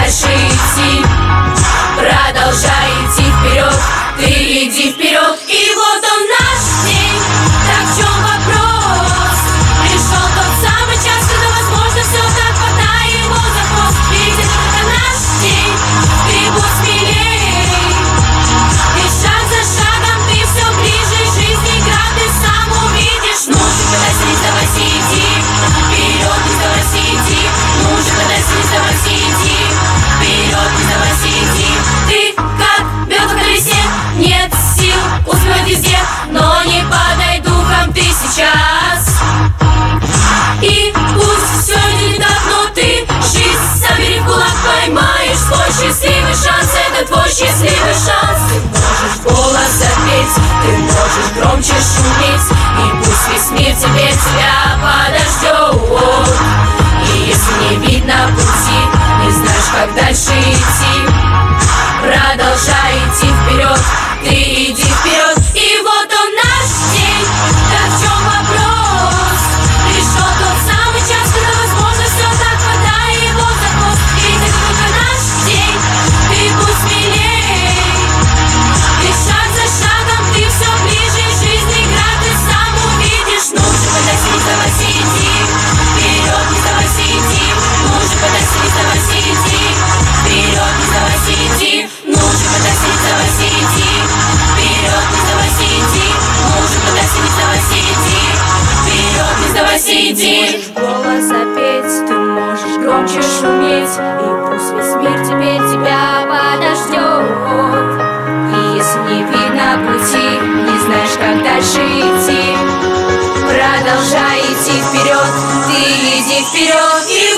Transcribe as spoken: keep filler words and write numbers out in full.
дальше идти. Продолжай идти вперед, ты иди вперед. И вот он наш день, так в чем вопрос? Пришел тот самый час, когда возможно все так, хватай его за хвост. Ведь это только наш день, ты будь смелей. И шаг за шагом ты все ближе, жизни град ты сам увидишь. Ну же, пытайся, не сдавайся, иди вперед, не сдавайся, иди. Ну же, пытайся, не сдавайся, иди вперед, не сдавайся, иди. Ты как белка в колесе, нет сил успевать везде, но не падай духом ты сейчас. И пусть все не так, но ты жизнь собери в кулак, поймаешь свой счастливый шанс. Это твой счастливый шанс. Ты можешь голос запеть, ты можешь громче шуметь, и пусть весь мир теперь тебя подождет. И если не видно пути, не знаешь, как дальше идти, продолжай идти вперед, ты иди вперед. И вот он наш день, так в чем вопрос? Пришел тот самый час, когда возможно все так, хватай его за хвост. Ведь это только наш день, ты будь смелей. И шаг за шагом ты все ближе, жизни град ты сам увидишь. Ну же, пытайся, не сдавайся, иди вперед, не сдавайся, иди. Ну же, пытайся, не сдавайся, иди вперед, не сдавайся, иди. Ну же, пытайся, не сдавайся, иди вперед, не сдавайся, иди. Ну же, пытайся, не сдавайся, иди вперед, не сдавайся, иди. Можешь голос запеть, ты можешь громче шуметь, и пусть весь мир теперь тебя подождет. И если не видно пути, не знаешь, как дальше идти, продолжай идти вперед, ты иди вперед. И